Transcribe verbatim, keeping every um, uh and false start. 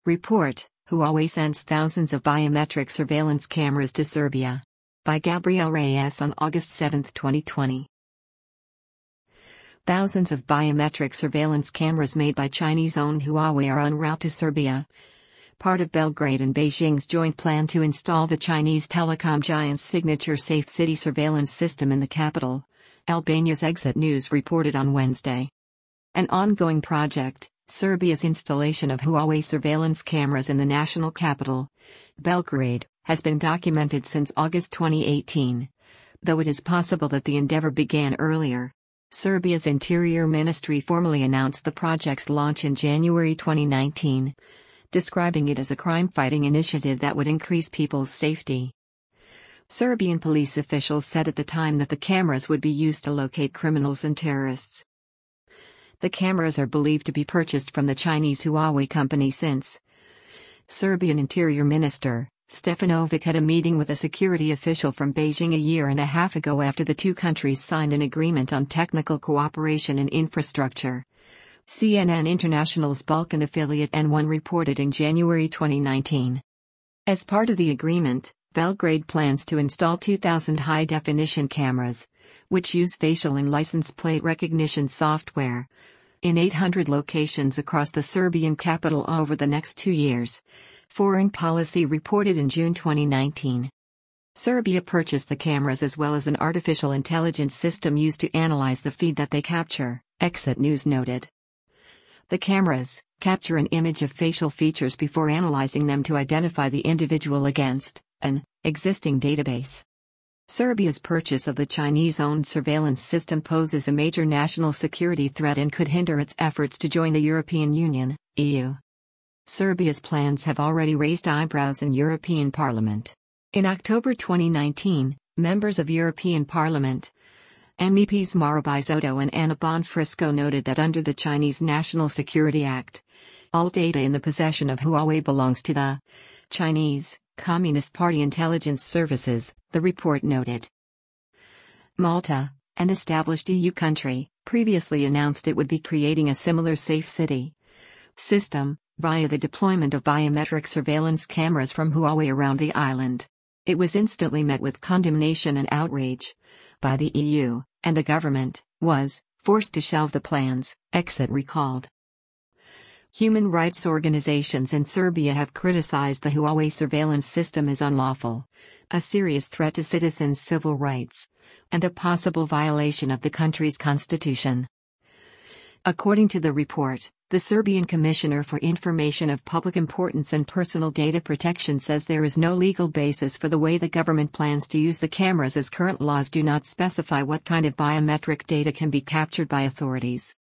Report: Huawei sends thousands of biometric surveillance cameras to Serbia. By Gabriel Reyes on August seventh, twenty twenty. Thousands of biometric surveillance cameras made by Chinese-owned Huawei are en route to Serbia, part of Belgrade and Beijing's joint plan to install the Chinese telecom giant's signature Safe City surveillance system in the capital, Albania's Exit News reported on Wednesday. An ongoing project, Serbia's installation of Huawei surveillance cameras in the national capital, Belgrade, has been documented since August twenty eighteen, though it is possible that the endeavor began earlier. Serbia's Interior Ministry formally announced the project's launch in January twenty nineteen, describing it as a crime-fighting initiative that would increase people's safety. Serbian police officials said at the time that the cameras would be used to locate criminals and terrorists. The cameras are believed to be purchased from the Chinese Huawei company since Serbian Interior Minister Stefanovic had a meeting with a security official from Beijing a year and a half ago after the two countries signed an agreement on technical cooperation and infrastructure. C N N International's Balkan affiliate N one reported in January twenty nineteen. As part of the agreement, Belgrade plans to install two thousand high-definition cameras, which use facial and license plate recognition software, in eight hundred locations across the Serbian capital over the next two years, Foreign Policy reported in June twenty nineteen. Serbia purchased the cameras as well as an artificial intelligence system used to analyze the feed that they capture, Exit News noted. The cameras capture an image of facial features before analyzing them to identify the individual against an existing database. Serbia's purchase of the Chinese-owned surveillance system poses a major national security threat and could hinder its efforts to join the European Union, E U. Serbia's plans have already raised eyebrows in European Parliament. In October twenty nineteen, members of European Parliament, M E Ps Mara Bizotto and Anna Bonfrisco noted that under the Chinese National Security Act, all data in the possession of Huawei belongs to the Chinese Communist Party Intelligence Services, the report noted. Malta, an established E U country, previously announced it would be creating a similar Safe City system, via the deployment of biometric surveillance cameras from Huawei around the island. It was instantly met with condemnation and outrage by the E U, and the government was forced to shelve the plans, Exit recalled. Human rights organizations in Serbia have criticized the Huawei surveillance system as unlawful, a serious threat to citizens' civil rights, and a possible violation of the country's constitution. According to the report, the Serbian Commissioner for Information of Public Importance and Personal Data Protection says there is no legal basis for the way the government plans to use the cameras, as current laws do not specify what kind of biometric data can be captured by authorities.